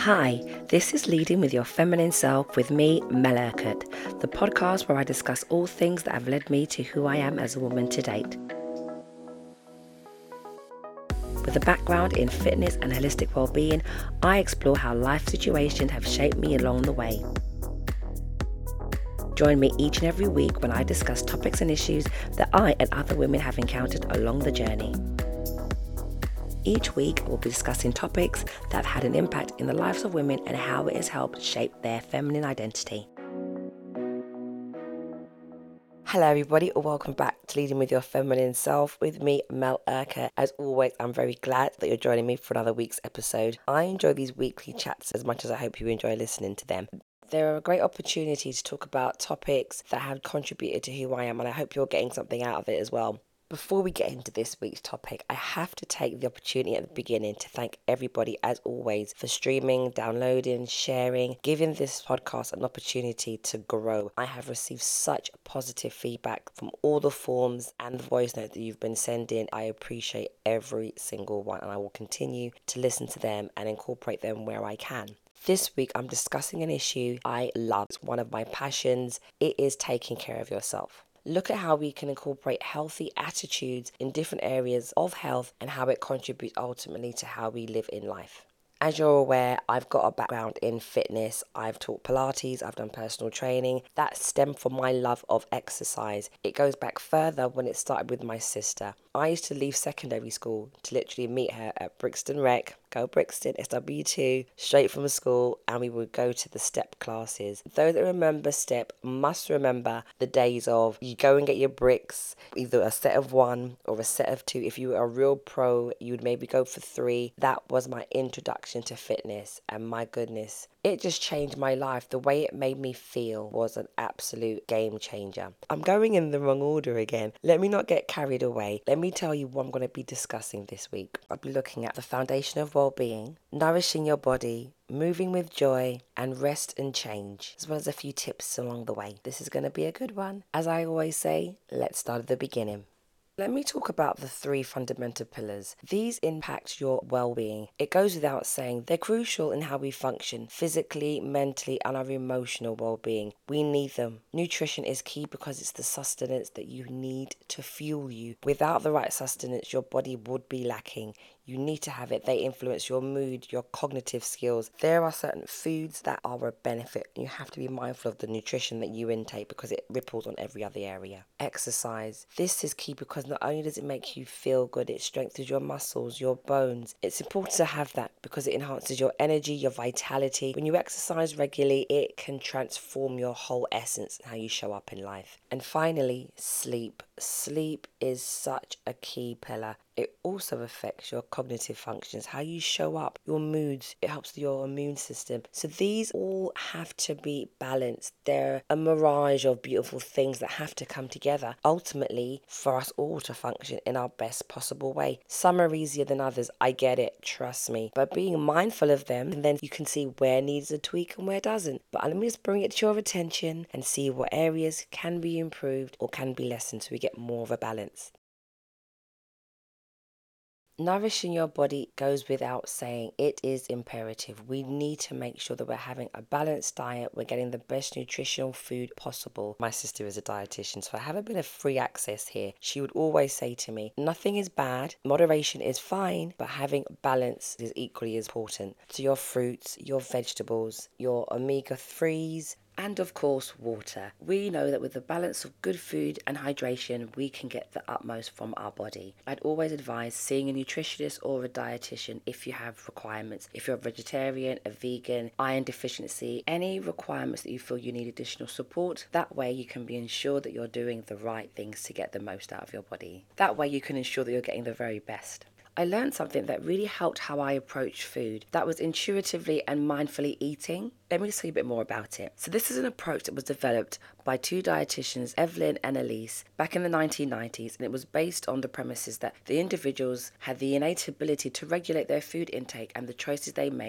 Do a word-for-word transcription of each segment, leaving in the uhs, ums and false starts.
Hi, this is Leading with Your Feminine Self with me, Mel Urquhart, the podcast where I discuss all things that have led me to who I am as a woman to date. With a background in fitness and holistic well-being, I explore how life situations have shaped me along the way. Join me each and every week when I discuss topics and issues that I and other women have encountered along the journey. Each week, we'll be discussing topics that have had an impact in the lives of women and how it has helped shape their feminine identity. Hello everybody, and welcome back to Leading with Your Feminine Self with me, Mel Urquhart. As always, I'm very glad that you're joining me for another week's episode. I enjoy these weekly chats as much as I hope you enjoy listening to them. They're a great opportunity to talk about topics that have contributed to who I am, and I hope you're getting something out of it as well. Before we get into this week's topic, I have to take the opportunity at the beginning to thank everybody, as always, for streaming, downloading, sharing, giving this podcast an opportunity to grow. I have received such positive feedback from all the forms and the voice note that you've been sending. I appreciate every single one, and I will continue to listen to them and incorporate them where I can. This week, I'm discussing an issue I love. It's one of my passions. It is taking care of yourself. Look at how we can incorporate healthy attitudes in different areas of health and how it contributes ultimately to how we live in life. As you're aware, I've got a background in fitness. I've taught Pilates, I've done personal training. That stemmed from my love of exercise. It goes back further when it started with my sister. I used to leave secondary school to literally meet her at Brixton Rec, go Brixton, S W two, straight from school, and we would go to the step classes. Those that remember step must remember the days of you go and get your bricks, either a set of one or a set of two. If you were a real pro, you would maybe go for three. That was my introduction to fitness, and my goodness, it just changed my life. The way it made me feel was an absolute game changer. I'm going in the wrong order again. Let me not get carried away. Let me tell you what I'm going to be discussing this week. I'll be looking at the foundation of well-being, nourishing your body, moving with joy, and rest and change, as well as a few tips along the way. This is going to be a good one. As I always say, let's start at the beginning. Let me talk about the three fundamental pillars. These impact your well-being. It goes without saying they're crucial in how we function physically, mentally, and our emotional well-being. We need them. Nutrition is key because it's the sustenance that you need to fuel you. Without the right sustenance, your body would be lacking. You need to have it. They influence your mood, your cognitive skills. There are certain foods that are a benefit. You have to be mindful of the nutrition that you intake because it ripples on every other area. Exercise. This is key because not only does it make you feel good, it strengthens your muscles, your bones. It's important to have that because it enhances your energy, your vitality. When you exercise regularly, it can transform your whole essence and how you show up in life. And finally, sleep. Sleep is such a key pillar. It also affects your cognitive functions, how you show up, your moods. It helps your immune system. So these all have to be balanced. They're a mirage of beautiful things that have to come together, ultimately, for us all to function in our best possible way. Some are easier than others. I get it. Trust me. But being mindful of them, and then you can see where needs a tweak and where doesn't. But let me just bring it to your attention and see what areas can be improved or can be lessened so we get more of a balance. Nourishing your body goes without saying. It is imperative. We need to make sure that we're having a balanced diet. We're getting the best nutritional food possible. My sister is a dietitian, so I have a bit of free access here. She would always say to me, nothing is bad, moderation is fine, but having balance is equally as important. So your fruits, your vegetables, your omega threes, and of course, water. We know that with the balance of good food and hydration, we can get the utmost from our body. I'd always advise seeing a nutritionist or a dietitian if you have requirements. If you're a vegetarian, a vegan, iron deficiency, any requirements that you feel you need additional support, that way you can be ensured that you're doing the right things to get the most out of your body. That way you can ensure that you're getting the very best. I learned something that really helped how I approach food. That was intuitively and mindfully eating. Let me just tell you a bit more about it. So this is an approach that was developed by two dietitians, Evelyn and Elise, back in the nineteen nineties, and it was based on the premises that the individuals had the innate ability to regulate their food intake and the choices they made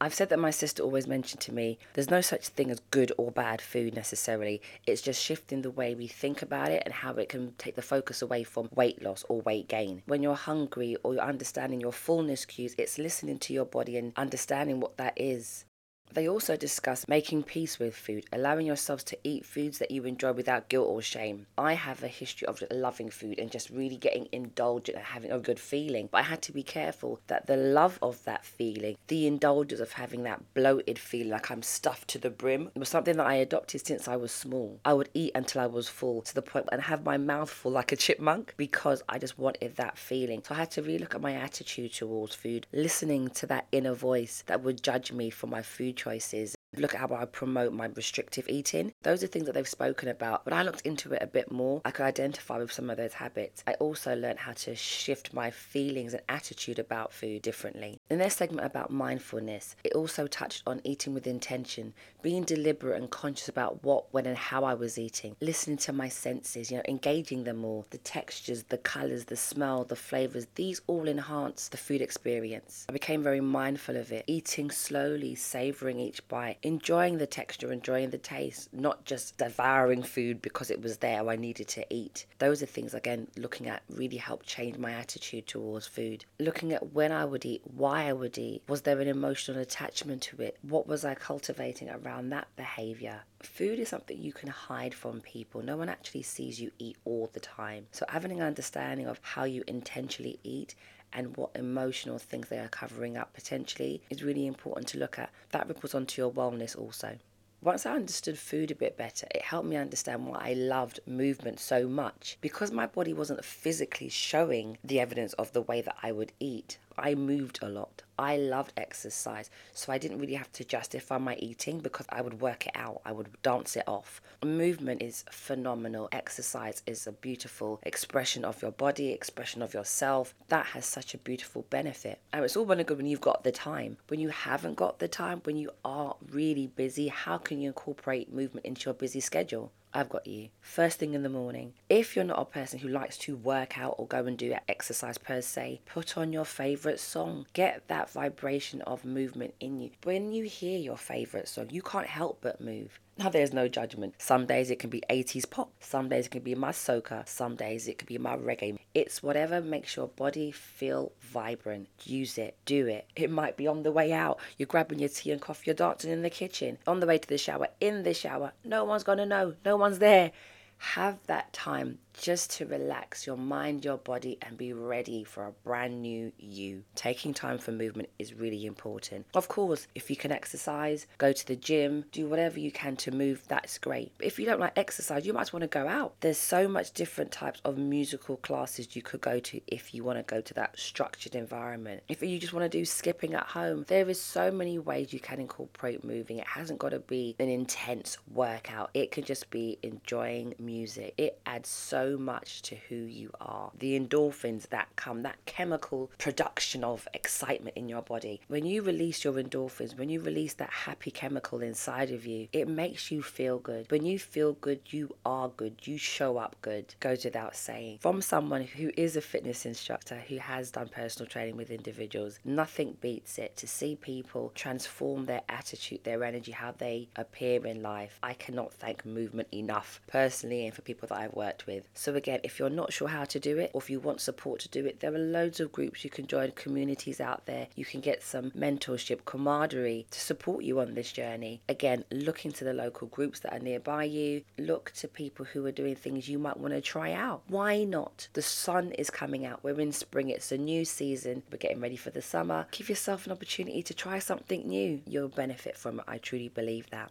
I've said that my sister always mentioned to me, there's no such thing as good or bad food necessarily. It's just shifting the way we think about it and how it can take the focus away from weight loss or weight gain. When you're hungry or you're understanding your fullness cues, it's listening to your body and understanding what that is. They also discuss making peace with food, allowing yourselves to eat foods that you enjoy without guilt or shame. I have a history of loving food and just really getting indulgent and having a good feeling, but I had to be careful that the love of that feeling, the indulgence of having that bloated feeling like I'm stuffed to the brim, was something that I adopted since I was small. I would eat until I was full to the point and have my mouth full like a chipmunk because I just wanted that feeling. So I had to really look at my attitude towards food, listening to that inner voice that would judge me for my food choices. Look at how I promote my restrictive eating. Those are things that they've spoken about. When I looked into it a bit more, I could identify with some of those habits. I also learned how to shift my feelings and attitude about food differently. In their segment about mindfulness, it also touched on eating with intention, being deliberate and conscious about what, when and how I was eating, listening to my senses, you know, engaging them all, the textures, the colours, the smell, the flavours, these all enhance the food experience. I became very mindful of it, eating slowly, savouring each bite, enjoying the texture, enjoying the taste, not just devouring food because it was there or I needed to eat. Those are things, again, looking at really helped change my attitude towards food. Looking at when I would eat, why I would eat, was there an emotional attachment to it? What was I cultivating around that behaviour? Food is something you can hide from people. No one actually sees you eat all the time. So having an understanding of how you intentionally eat and what emotional things they are covering up potentially is really important to look at. That ripples onto your wellness also. Once I understood food a bit better, it helped me understand why I loved movement so much. Because my body wasn't physically showing the evidence of the way that I would eat, I moved a lot. I loved exercise, so I didn't really have to justify my eating because I would work it out. I would dance it off. Movement is phenomenal. Exercise is a beautiful expression of your body, expression of yourself. That has such a beautiful benefit. And it's all well and good when you've got the time. When you haven't got the time, when you are really busy, how can you incorporate movement into your busy schedule? I've got you. First thing in the morning. If you're not a person who likes to work out or go and do exercise per se, put on your favourite song. Get that vibration of movement in you. When you hear your favourite song, you can't help but move. Now, there's no judgment. Some days it can be eighties pop. Some days it can be my soca. Some days it can be my reggae. It's whatever makes your body feel vibrant. Use it. Do it. It might be on the way out. You're grabbing your tea and coffee. You're dancing in the kitchen. On the way to the shower. In the shower. No one's going to know. No one's there. Have that time just to relax your mind, your body, and be ready for a brand new you. Taking time for movement is really important. Of course, if you can exercise, go to the gym, do whatever you can to move, that's great. But if you don't like exercise, you might want to go out. There's so much different types of musical classes you could go to if you want to go to that structured environment. If you just want to do skipping at home, there is so many ways you can incorporate moving. It hasn't got to be an intense workout. It can just be enjoying music. It adds so So much to who you are. The endorphins that come, that chemical production of excitement in your body. When you release your endorphins, when you release that happy chemical inside of you, it makes you feel good. When you feel good, you are good. You show up good. Goes without saying. From someone who is a fitness instructor, who has done personal training with individuals, nothing beats it to see people transform their attitude, their energy, how they appear in life. I cannot thank movement enough, personally, and for people that I've worked with. So again, if you're not sure how to do it, or if you want support to do it, there are loads of groups you can join, communities out there. You can get some mentorship, camaraderie to support you on this journey. Again, look into the local groups that are nearby you. Look to people who are doing things you might want to try out. Why not? The sun is coming out. We're in spring. It's a new season. We're getting ready for the summer. Give yourself an opportunity to try something new. You'll benefit from it. I truly believe that.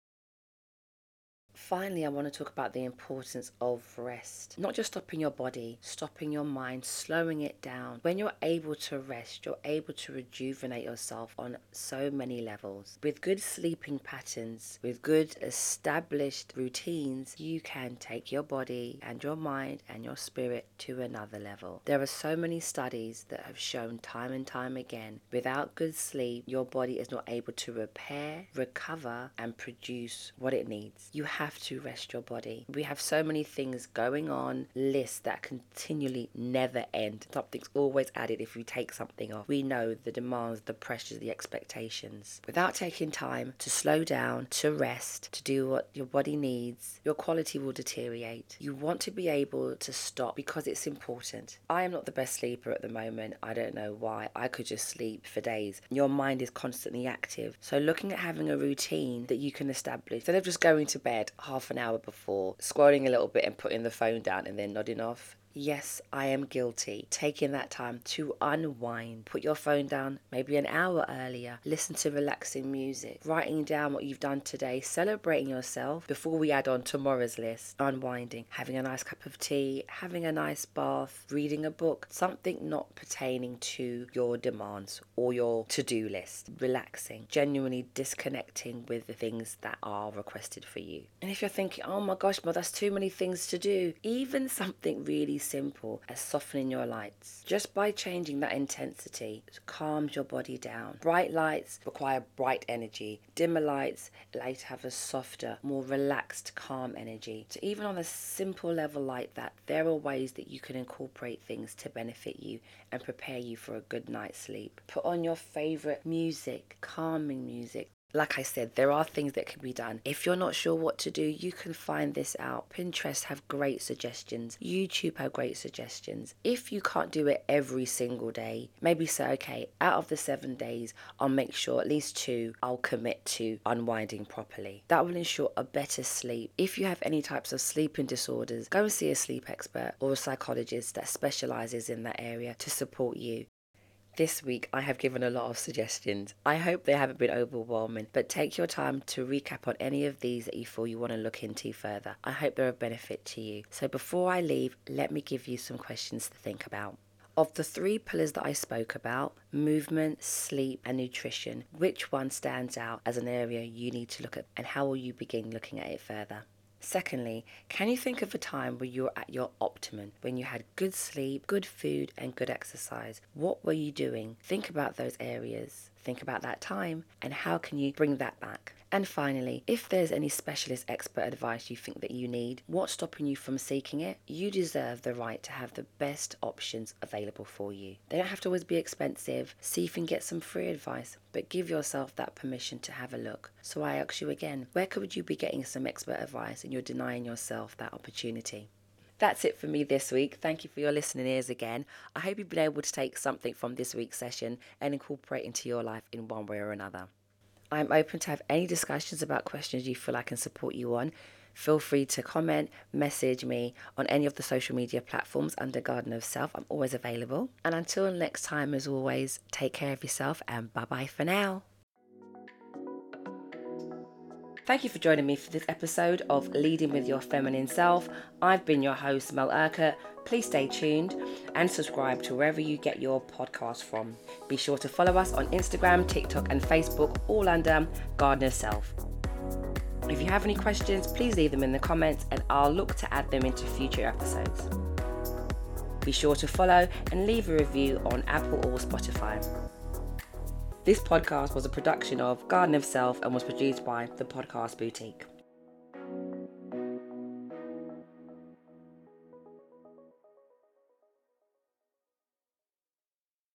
Finally, I want to talk about the importance of rest. Not just stopping your body, stopping your mind, slowing it down. When you're able to rest, you're able to rejuvenate yourself on so many levels. With good sleeping patterns, with good established routines, you can take your body and your mind and your spirit to another level. There are so many studies that have shown time and time again, without good sleep, your body is not able to repair, recover, and produce what it needs. You have to rest your body. We have so many things going on, lists that continually never end. Something's always added if you take something off. We know the demands, the pressures, the expectations. Without taking time to slow down, to rest, to do what your body needs, your quality will deteriorate. You want to be able to stop because it's important. I am not the best sleeper at the moment. I don't know why. I could just sleep for days. Your mind is constantly active. So looking at having a routine that you can establish, instead of just going to bed half an hour before, scrolling a little bit and putting the phone down and then nodding off. Yes, I am guilty. Taking that time to unwind. Put your phone down maybe an hour earlier. Listen to relaxing music. Writing down what you've done today. Celebrating yourself before we add on tomorrow's list. Unwinding. Having a nice cup of tea. Having a nice bath. Reading a book. Something not pertaining to your demands or your to-do list. Relaxing. Genuinely disconnecting with the things that are requested for you. And if you're thinking, oh my gosh, Mel, that's too many things to do. Even something really simple as softening your lights. Just by changing that intensity, it calms your body down. Bright lights require bright energy. Dimmer lights allow you to have a softer, more relaxed, calm energy. So even on a simple level like that, there are ways that you can incorporate things to benefit you and prepare you for a good night's sleep. Put on your favorite music, calming music. Like I said, there are things that can be done. If you're not sure what to do, you can find this out. Pinterest have great suggestions. YouTube have great suggestions. If you can't do it every single day, maybe say, okay, out of the seven days, I'll make sure at least two I'll commit to unwinding properly. That will ensure a better sleep. If you have any types of sleeping disorders, go and see a sleep expert or a psychologist that specializes in that area to support you. This week, I have given a lot of suggestions. I hope they haven't been overwhelming, but take your time to recap on any of these that you feel you want to look into further. I hope they're of benefit to you. So before I leave, let me give you some questions to think about. Of the three pillars that I spoke about, movement, sleep, and nutrition, which one stands out as an area you need to look at, and how will you begin looking at it further? Secondly, can you think of a time where you were at your optimum, when you had good sleep, good food, and good exercise? What were you doing? Think about those areas. Think about that time, and how can you bring that back? And finally, if there's any specialist expert advice you think that you need, what's stopping you from seeking it? You deserve the right to have the best options available for you. They don't have to always be expensive. See if you can get some free advice, but give yourself that permission to have a look. So I ask you again, where could you be getting some expert advice and you're denying yourself that opportunity? That's it for me this week. Thank you for your listening ears again. I hope you've been able to take something from this week's session and incorporate into your life in one way or another. I'm open to have any discussions about questions you feel I can support you on. Feel free to comment, message me on any of the social media platforms under Garden of Self. I'm always available. And until next time, as always, take care of yourself and bye-bye for now. Thank you for joining me for this episode of Leading with Your Feminine Self. I've been your host, Mel Urquhart. Please stay tuned and subscribe to wherever you get your podcast from. Be sure to follow us on Instagram, TikTok and Facebook, all under Garden of Self. If you have any questions, please leave them in the comments and I'll look to add them into future episodes. Be sure to follow and leave a review on Apple or Spotify. This podcast was a production of Garden of Self and was produced by The Podcast Boutique.